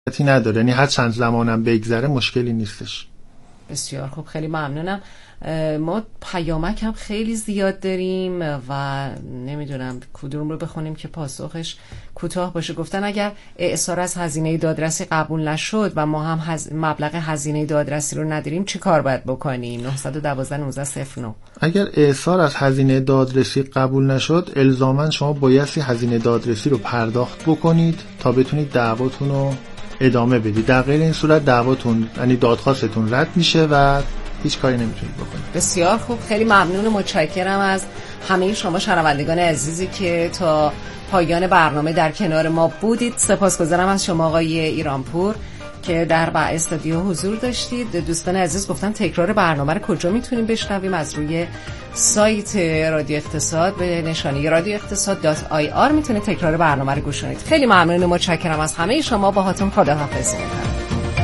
نداره، یعنی هر چند زمانم بگذره مشکلی نیستش. بسیار خوب، خیلی ممنونم. ما پیامک هم خیلی زیاد داریم و نمیدونم کدوم رو بخونیم که پاسخش کوتاه باشه. گفتن اگر اعصار از هزینه دادرسی قبول نشد و ما هم مبلغ هزینه دادرسی رو نداریم چی کار باید بکنیم؟ 912-1909. اگر اعصار از هزینه دادرسی قبول نشد، الزاما شما بایستی هزینه دادرسی رو پرداخت بکنید تا بتونید دعواتون رو ادامه بدید. در غیر این صورت دعواتون، یعنی دادخواستتون رد میشه و هیچ کاری نمیتونید بکنید. بسیار خوب، خیلی ممنون و متشکرم از همه شما شنوندگان عزیزی که تا پایان برنامه در کنار ما بودید. سپاسگزارم از شما آقای ایرانپور که در استودیو حضور داشتید. دوستان عزیز گفتن تکرار برنامه رو کجا میتونیم بشنویم؟ از روی سایت رادیو اقتصاد به نشانی radioeqtasad.ir میتونید تکرار برنامه رو گوش کنید. خیلی ممنون و متشکرم از همه شما. باهاتون خداحافظی میکنم.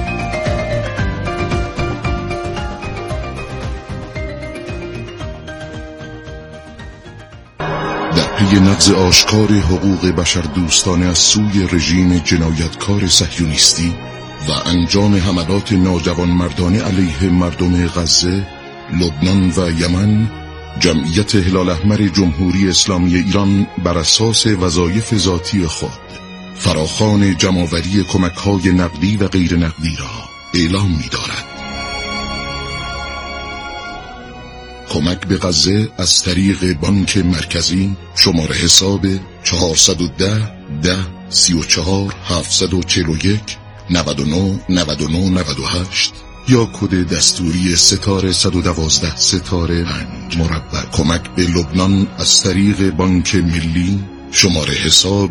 پی نقض آشکار حقوق بشر دوستانه از سوی رژیم جنایتکار صهیونیستی و انجام حملات ناجوانمردانه علیه مردم غزه، لبنان و یمن، جمعیت هلال احمر جمهوری اسلامی ایران بر اساس وظایف ذاتی خود فراخوان جمع‌آوری کمک‌های نقدی و غیر نقدی را اعلام می‌دارد. کمک به غزه از طریق بانک مرکزی شماره حساب 410-741-99-99-98 یا کد دستوری ستاره 112 ستاره 5 مربع. کمک به لبنان از طریق بانک ملی شماره حساب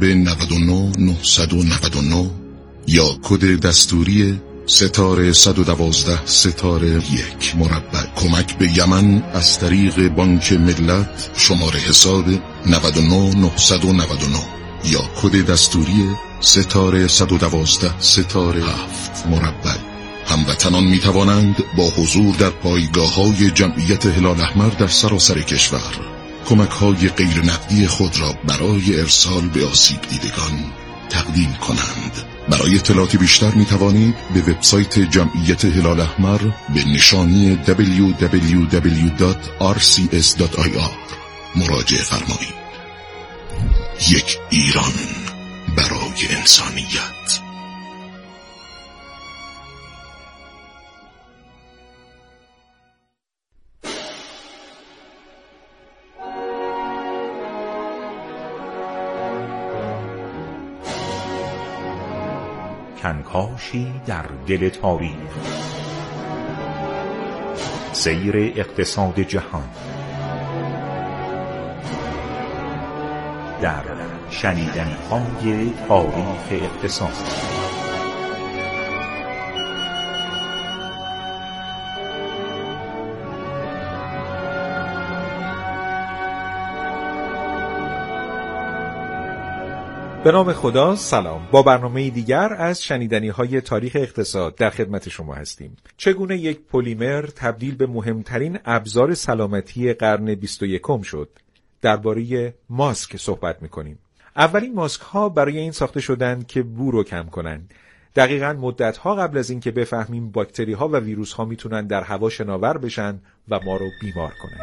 99-999 یا کد دستوری ستاره 112 ستاره 1 مربع. کمک به یمن از طریق بانک ملت شماره حساب 99-999 یا کد دستوری ستاره 112 ستاره 7 مربع. هموطنان می توانند با حضور در پایگاه‌های جمعیت هلال احمر در سراسر کشور کمک‌های غیر نقدی خود را برای ارسال به آسیب دیدگان تقدیم کنند. برای اطلاعات بیشتر می توانید به وبسایت جمعیت هلال احمر به نشانی www.rcs.ir مراجعه فرمایید. یک ایران برای انسانیت. کنکاشی در دل تاریخ، سیر اقتصاد جهان در شنیدنی‌های تاریخ اقتصاد. به نام خدا، سلام. با برنامه دیگر از شنیدنی‌های تاریخ اقتصاد در خدمت شما هستیم. چگونه یک پلیمر تبدیل به مهمترین ابزار سلامتی قرن 21 شد؟ درباره ماسک صحبت می‌کنیم. اولین ماسک‌ها برای این ساخته شدند که بو رو کم کنند. دقیقاً مدت‌ها قبل از اینکه بفهمیم باکتری‌ها و ویروس‌ها میتونن در هوا شناور بشن و ما رو بیمار کنن.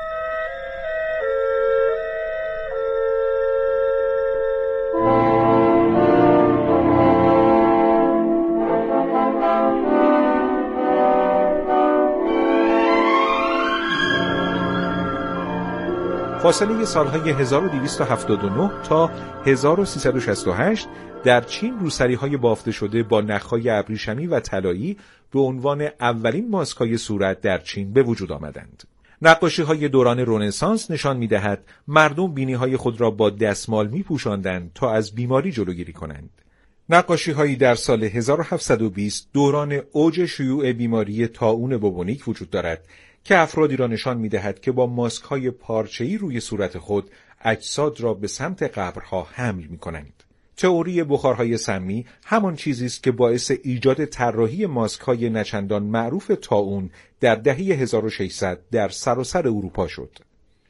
فاصله سالهای 1279 تا 1368 در چین روسری‌های بافته شده با نخ‌های ابریشمی و طلایی به عنوان اولین ماسک‌های صورت در چین به وجود آمدند. نقاشی‌های دوران رنسانس نشان می‌دهد مردم بینی‌های خود را با دستمال می‌پوشاندند تا از بیماری جلوگیری کنند. نقاشی‌هایی در سال 1720 دوران اوج شیوع بیماری طاعون بوبونیک وجود دارد که افرادی را نشان می‌دهد که با ماسک‌های پارچه‌ای روی صورت خود اجساد را به سمت قبرها حمل می‌کنند. تئوری بخارهای سمی همان چیزی است که باعث ایجاد طراحی ماسک‌های نچندان معروف طاعون در دهه 1600 در سراسر اروپا شد.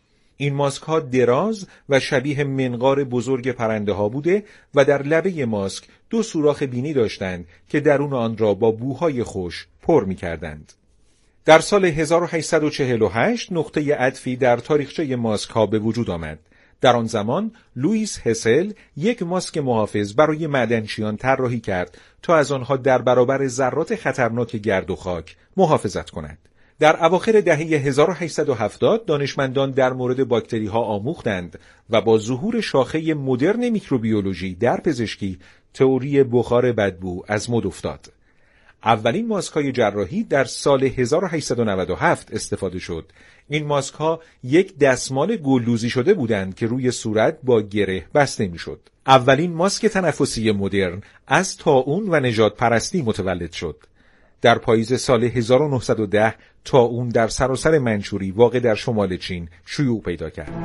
این ماسک ها دراز و شبیه منقار بزرگ پرنده ها بوده و در لبه ماسک 2 سوراخ بینی داشتند که درون آن را با بوهای خوش پر می کردند. در سال 1848 نقطه عطفی در تاریخچه ماسک ها به وجود آمد. در آن زمان لوئیس هسل یک ماسک محافظ برای معدنچیان طراحی کرد تا از آنها در برابر ذرات خطرناک گرد و خاک محافظت کند. در اواخر دهه 1870 دانشمندان در مورد باکتری ها آموختند و با ظهور شاخه مدرن میکروبیولوژی در پزشکی تئوری بخار بدبو از مد افتاد. اولین ماسک‌های جراحی در سال 1897 استفاده شد. این ماسک‌ها یک دستمال گلدوزی شده بودند که روی صورت با گره بسته می‌شد. اولین ماسک تنفسی مدرن از طاعون و نژاد پرستی متولد شد. در پاییز سال 1910 طاعون در سراسر منچوری واقع در شمال چین شیوع پیدا کرد.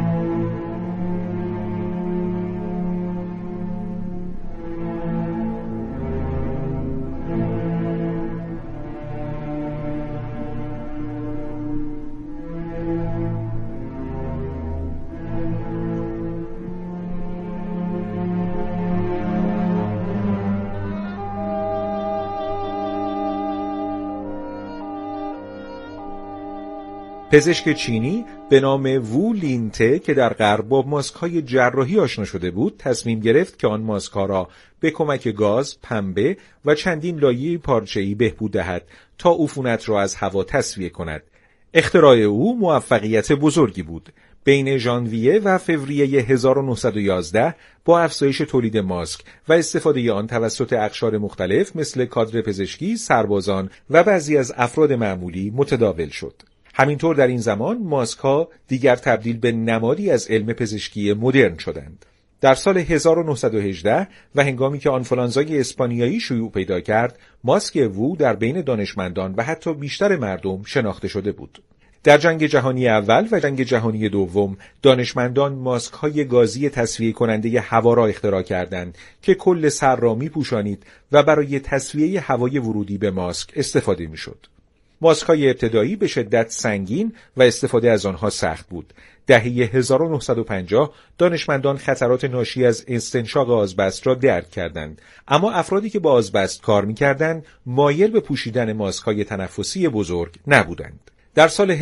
پزشک چینی به نام وو لینته که در غرب با ماسک‌های جراحی آشنا شده بود، تصمیم گرفت که آن ماسک‌ها را به کمک گاز، پنبه و چندین لایه پارچه‌ای بهبود دهد تا عفونت را از هوا تصفیه کند. اختراع او موفقیت بزرگی بود. بین ژانویه و فوریه 1911 با افزایش تولید ماسک و استفاده آن توسط اقشار مختلف مثل کادر پزشکی، سربازان و بعضی از افراد معمولی متداول شد. همینطور در این زمان ماسک‌ها دیگر تبدیل به نمادی از علم پزشکی مدرن شدند. در سال 1918 و هنگامی که آنفولانزای اسپانیایی شیوع پیدا کرد، ماسک وو در بین دانشمندان و حتی بیشتر مردم شناخته شده بود. در جنگ جهانی اول و جنگ جهانی دوم دانشمندان ماسک‌های گازی تصفیه کننده هوا را اختراع کردند که کل سر را می‌پوشانید و برای تصفیه هوای ورودی به ماسک استفاده می‌شد. ماسک‌های ابتدایی به شدت سنگین و استفاده از آنها سخت بود. دهه 1950 دانشمندان خطرات ناشی از استنشاق آزبست را درک کردند، اما افرادی که با آزبست کار می‌کردند مایل به پوشیدن ماسک‌های تنفسی بزرگ نبودند. در سال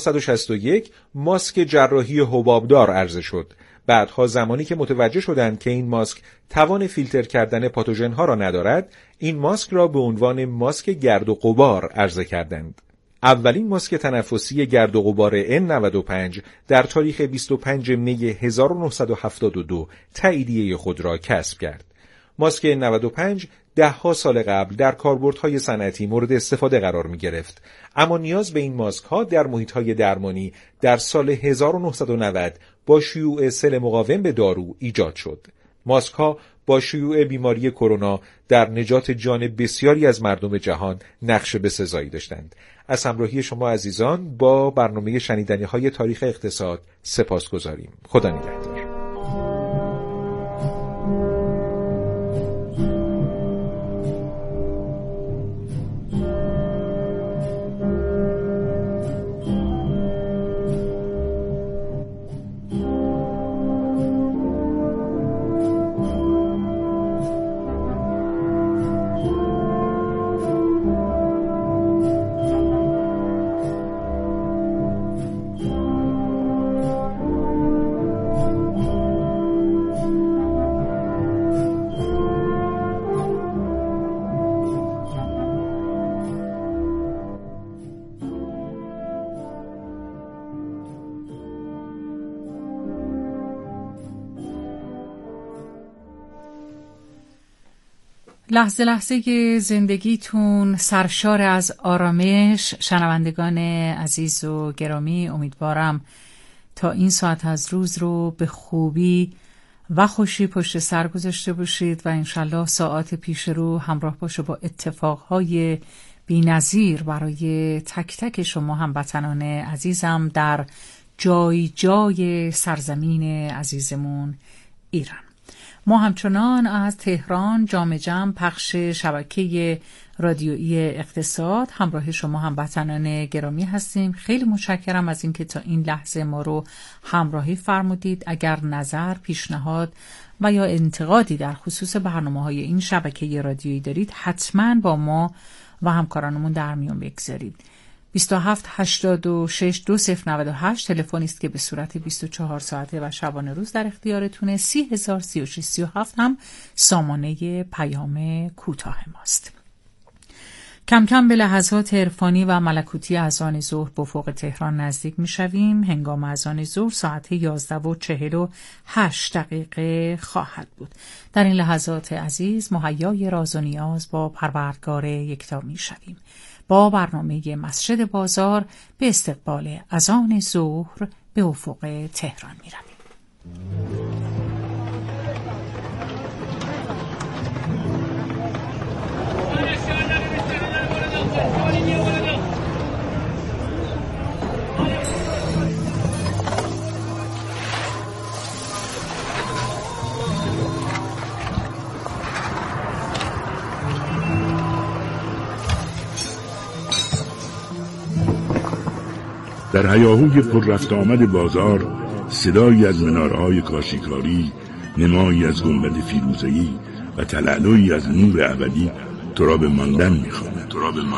1961 ماسک جراحی حبابدار عرضه شد. بعدها زمانی که متوجه شدند که این ماسک توان فیلتر کردن پاتوژن‌ها را ندارد، این ماسک را به عنوان ماسک گرد و غبار عرضه کردند. اولین ماسک تنفسی گرد و غبار N95 در تاریخ 25 می 1972 تاییدیه خود را کسب کرد. ماسک N95 ده‌ها سال قبل در کاربردهای صنعتی مورد استفاده قرار می گرفت، اما نیاز به این ماسک ها در محیط های درمانی در سال 1990 با شیوع سل مقاوم به دارو ایجاد شد. ماسک ها با شیوع بیماری کرونا در نجات جان بسیاری از مردم جهان نقش بسزایی داشتند. از همراهی شما عزیزان با برنامه شنیدنی های تاریخ اقتصاد سپاسگزاریم. خدا نگهدار. لحظه لحظه زندگیتون سرشار از آرامش. شنوندگان عزیز و گرامی، امیدوارم تا این ساعت از روز رو به خوبی و خوشی پشت سر گذاشته باشید و انشالله ساعات پیش رو همراه باشه با اتفاقهای بی‌نظیر برای تک تک شما هموطنان عزیزم در جای جای سرزمین عزیزمون ایران. ما همچنان از تهران جام جم پخش شبکه رادیویی اقتصاد همراه شما هموطنان گرامی هستیم. خیلی متشکرم از اینکه تا این لحظه ما رو همراهی فرمودید. اگر نظر، پیشنهاد و یا انتقادی در خصوص برنامه‌های این شبکه رادیویی دارید حتما با ما و همکارانمون در میون بگذارید. 27862098 تلفنی است که به صورت 24 ساعته و شبانه روز در اختیارتونه. 303637 هم سامانه پیام کوتاه ماست. کم کم به لحظات عرفانی و ملکوتی اذان ظهر به افق تهران نزدیک می‌شویم. هنگام اذان ظهر ساعت 11:48 خواهد بود. در این لحظات عزیز مهیای راز و نیاز با پروردگار یکتا می‌شویم. با برنامه مسجد بازار به استقبال اذان ظهر به افق تهران می‌رویم. در هیاهوی پر رفت آمد بازار صدایی از منارهای کاشیکاری، نمایی از گنبد فیروزه‌ای و تلالویی از نور ابدی تو را به ماندن می‌خواند.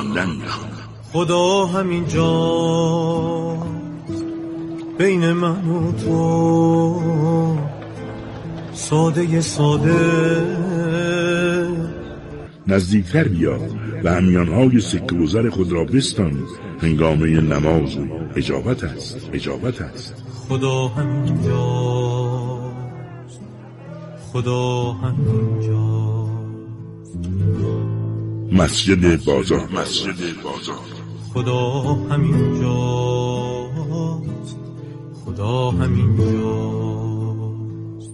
خدا همین جا بین من و تو، ساده نزدیکتر بیا و همیانهای سکه و زر خود را بستان. هنگامه نماز و اجابت است. خدا همین جاست، خدا همین جاست. مسجد بازار. خدا همین جاست، خدا همین جاست.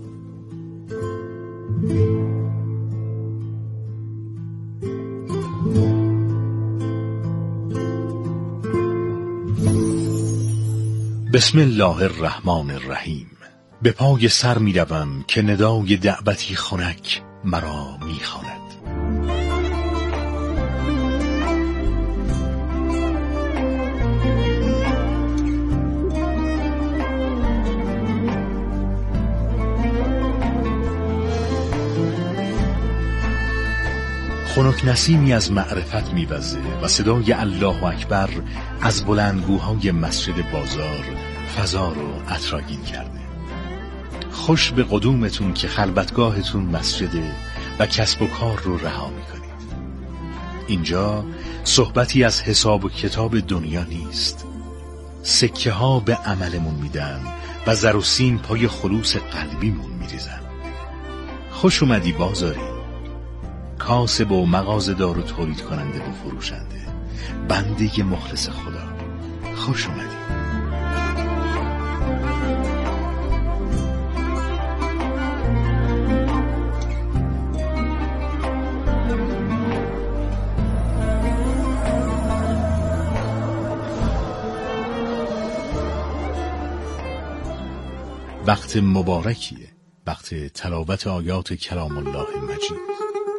بسم الله الرحمن الرحیم. به پای سر می روم که ندای دعوتی خنک مرا می خواند. خنک نسیمی از معرفت می‌وزه و صدای الله اکبر از بلندگوهای مسجد بازار فضا رو عطرآگین کرده. خوش به قدومتون که خلوتگاهتون مسجده و کسب و کار رو رها می‌کنید. اینجا صحبتی از حساب و کتاب دنیا نیست. سکه ها به عملمون میدن و زر و سیم پای خلوص قلبیمون میریزن. خوش اومدی بازاری، کاسب و مغازه‌دار و تولید کننده و فروشنده، بنده مخلص خدا، خوش اومدی. وقت مبارکیه، وقت تلاوت آیات کلام الله مجید.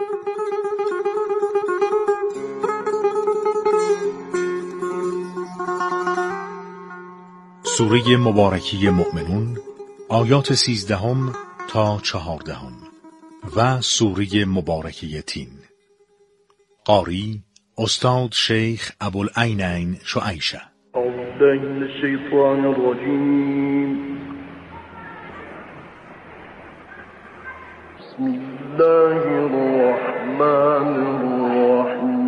سوره مبارکی مؤمنون آیات 13 تا 14 و سوره مبارکه تین. قاری استاد شیخ ابوالعینین شعیشه. اعوذ بالله من الشیطان الرجیم. بسم الله الرحمن الرحیم.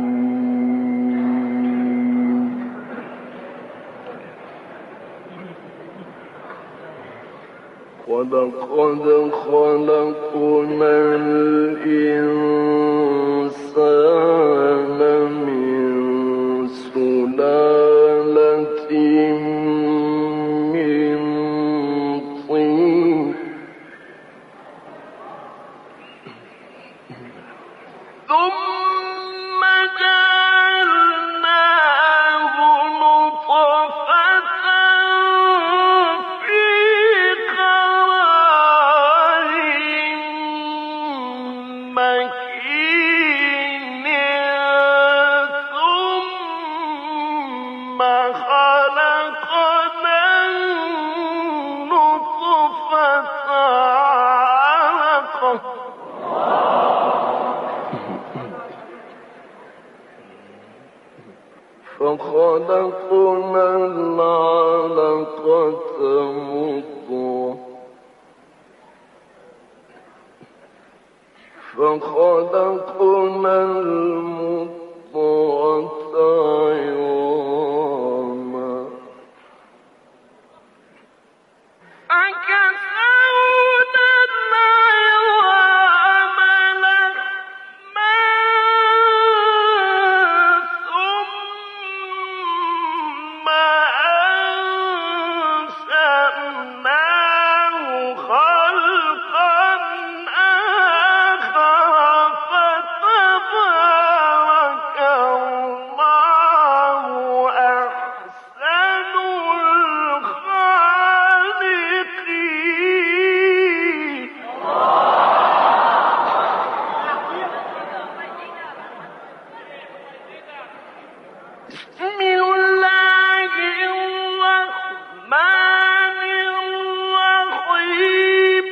ولقد خلقنا الإنسان من سلالة من طين ثم جعلناه نطفة في قرار فخلقنا العلقة مضغة فخلقنا المضغة عظاما فكسونا العظام لحما ثم أنشأناه خلقا آخر فتبارك الله أحسن الخالقين. بسم الله الرحمن الرحيم.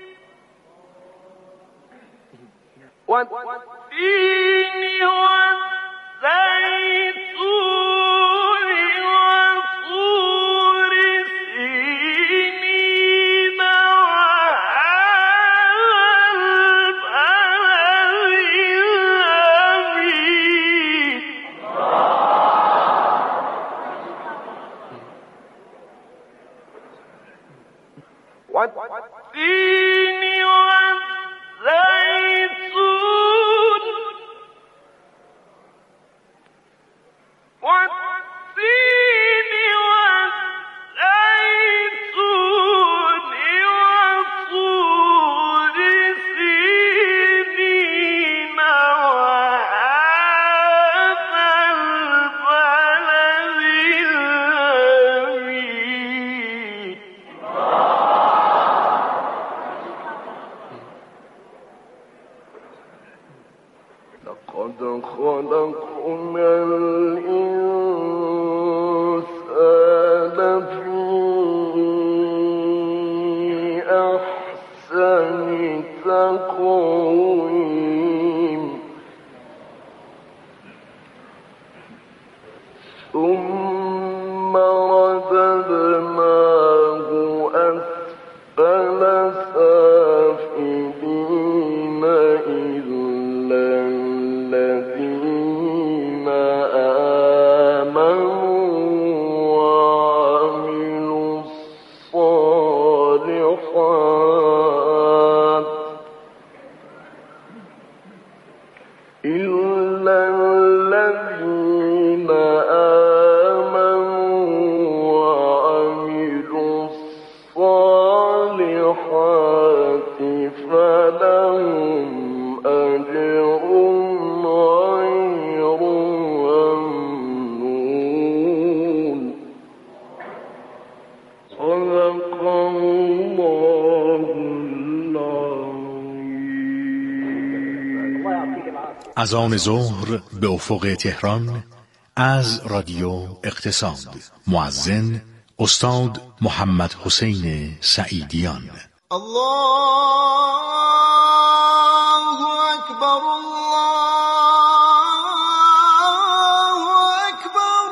والتين والزيتون وطور سينين وهذا البلد الأمين. والتين والزيتون والتين والزيتون وطور سينين وهذا البلد الأمين. لقد خلقنا الإنسان في أحسن تقويم ثم رددناه أسفل سافلين إلا الذين آمنوا وعملوا الصالحات إلا الذين آمنوا وعملوا الصالحات فلهم أجر غير ممنون. صدق الله العظيم. از آن ظهر به افق تهران از رادیو اقتصاد. مؤذن استاد محمد حسین سعیدیان. الله اکبر الله اکبر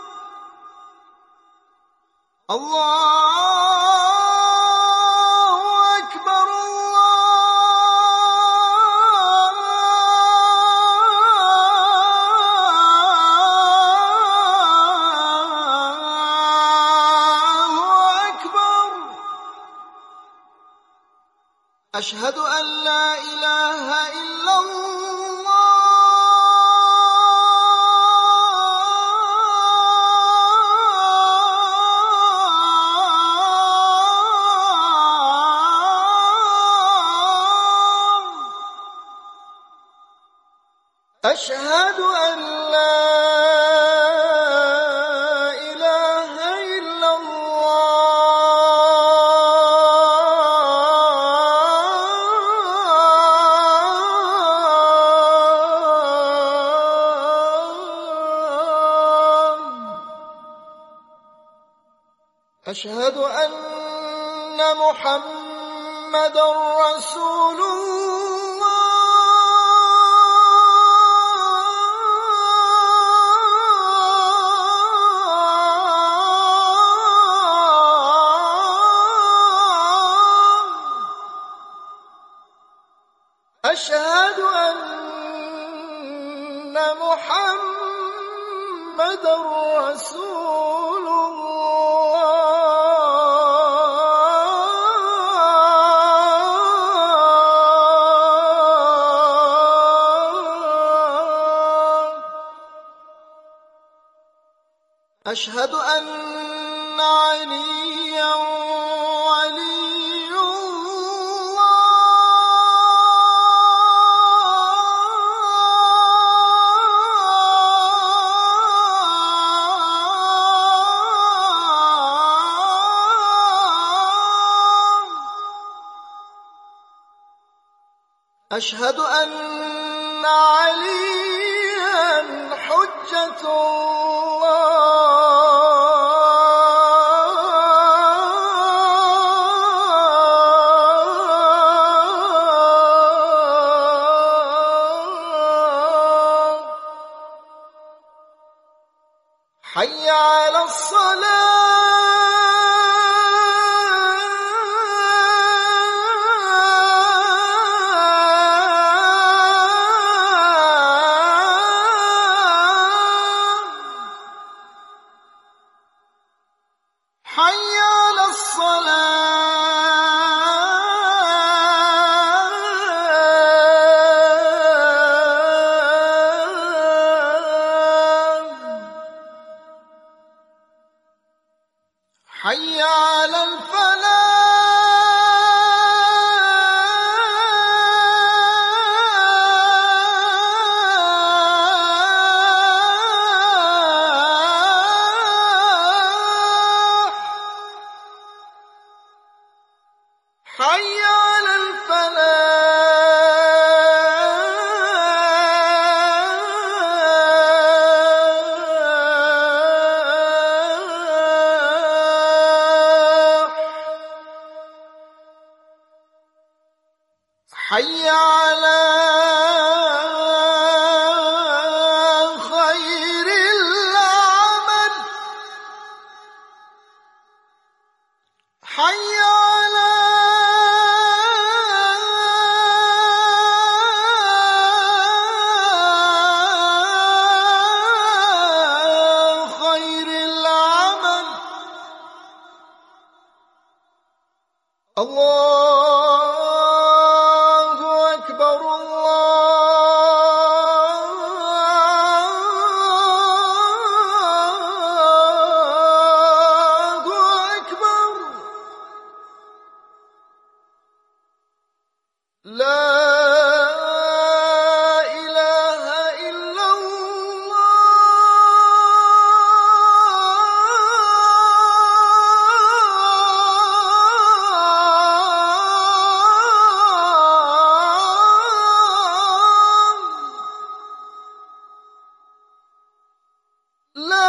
الله اکبر الله اکبر. أشهد أن لا إله إلا الله. أشهد أن لا إله إلا الله. أشهد أن محمدا رسول الله. أشهد أن محمد رسول الله. أشهد أن عليا ولي الله. أشهد أن عليا حجة حي على الصلاة حي على حي على الفلاح حي على حي على خير العمل حي على خير العمل. الله أكبر الله أكبر. لا إله إلا الله. لا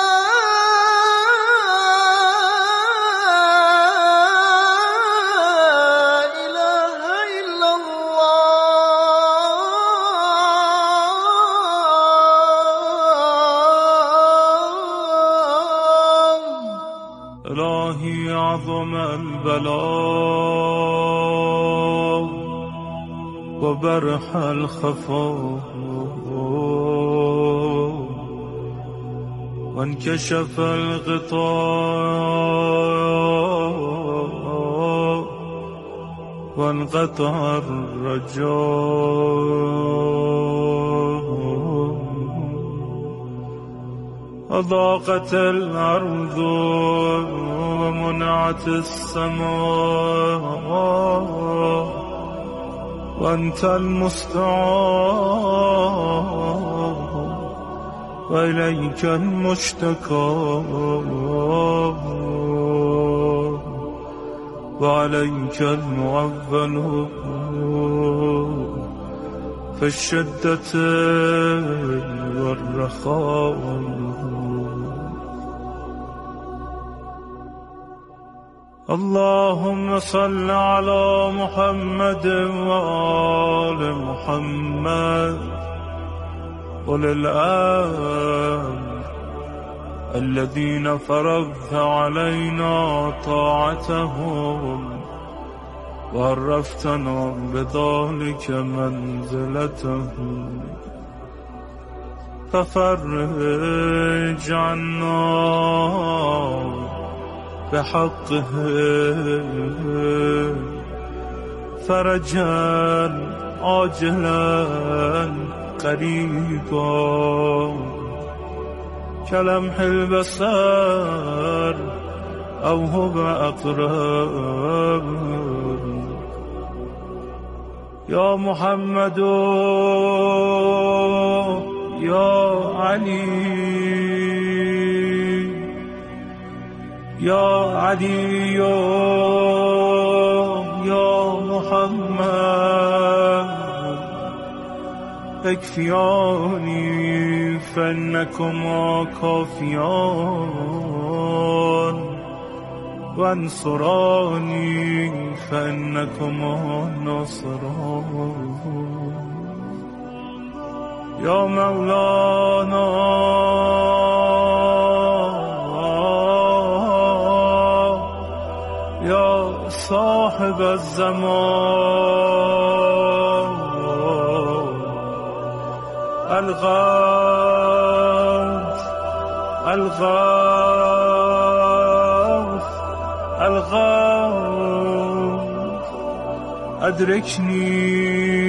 إله إلا الله. إلهي عظم البلاء وبرح الخفاء وانكشف الغطاء وانقطع الرجاء وضاقت الأرض ومنعت السماء وأنت المستعان وإليك المشتكى وعليك المعول في الشدة والرخاء. اللهم صل على محمد وآل محمد أولي الأمر الذين فرضت علينا طاعتهم وعرفتنا بذلك منزلته ففرج عنا بحقه فرجا عاجلا قريبا كلمح البصر أو هو أقرب يا محمد يا علي يا علي يا محمد اكفياني فإنكما كافيان وانصراني فإنكما ناصران يا مولانا يا صاحب الزمان الغوث الغوث الغوث أدركني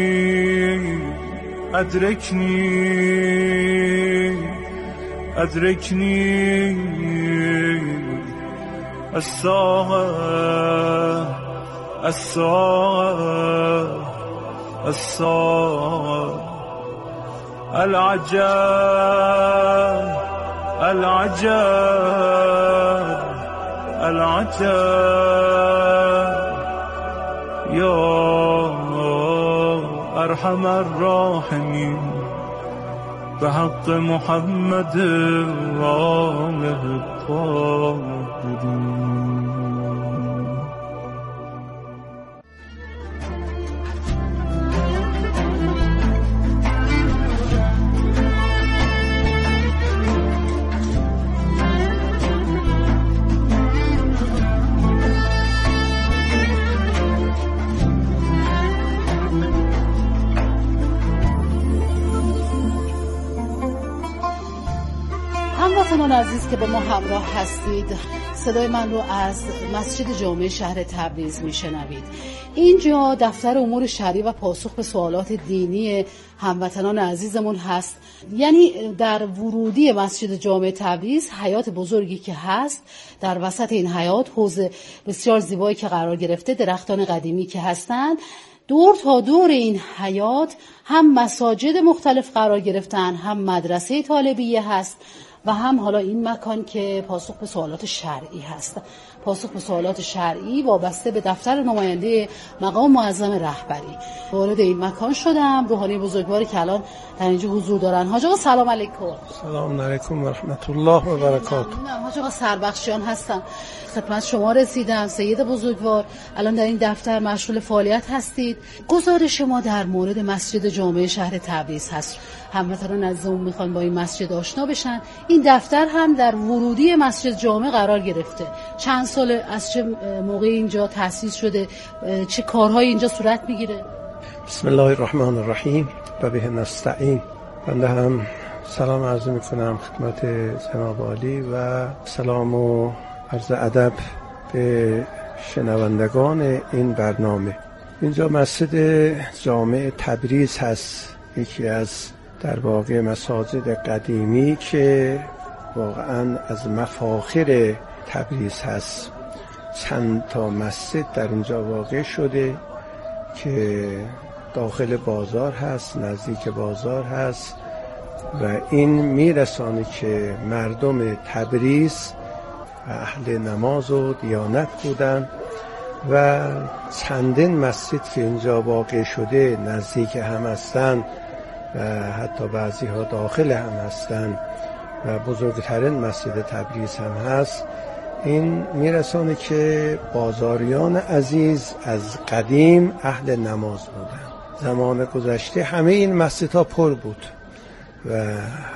أدركني أدركني الساعة الساعة الساعة العجاب العجاب العجاب يا أرحم الراحمين بحق محمد وآله الطاهرين. هموطنان عزیز که با ما همراه هستید، صدای من رو از مسجد جامع شهر تبریز میشنوید. اینجا دفتر امور شرعی و پاسخ به سوالات دینی هموطنان عزیزمون هست. یعنی در ورودی مسجد جامع تبریز حیاط بزرگی که هست، در وسط این حیاط حوض بسیار زیبایی که قرار گرفته، درختان قدیمی که هستند. دور تا دور این حیاط هم مساجد مختلف قرار گرفتن، هم مدرسه طالبیه هست و هم حالا این مکان که پاسخ به سوالات شرعی هست. پاسخ به سوالات شرعی وابسته به دفتر نماینده مقام معظم رهبری. وارد این مکان شدم. روحانی بزرگواری که الان در اینجا حضور دارن. حاج آقا سلام علیکم. سلام علیکم و رحمت الله و برکاته. حاج آقا سربخشیان هستم. خدمت شما رسیدم. سید بزرگوار الان در این دفتر مشغول فعالیت هستید. گزارش ما در مورد مسجد جامع شهر تبریز هست. هموطنان عزیزمون میخوان با این مسجد آشنا بشن. این دفتر هم در ورودی مسجد جامع قرار گرفته. چند سال از چه موقع اینجا تأسیس شده؟ چه کارهایی اینجا صورت میگیره؟ بسم الله الرحمن الرحیم و به نستعین. بنده هم سلام عرض میکنم خدمت جناب عالی و سلام و عرض ادب به شنوندگان این برنامه. اینجا مسجد جامع تبریز هست، یکی از در واقع مساجد قدیمی که واقعا از مفاخر تبریز هست. چند تا مسجد در اینجا واقع شده که داخل بازار هست، نزدیک بازار هست و این میرسانه که مردم تبریز اهل نماز و دیانت بودن و چندین مسجد که اینجا واقع شده نزدیک هم هستن و حتی بعضی ها داخل هم هستن و بزرگترین مسجد تبریز هم هست. این میرسانه که بازاریان عزیز از قدیم اهل نماز بودن. زمان گذشته همه این مسجدها پر بود و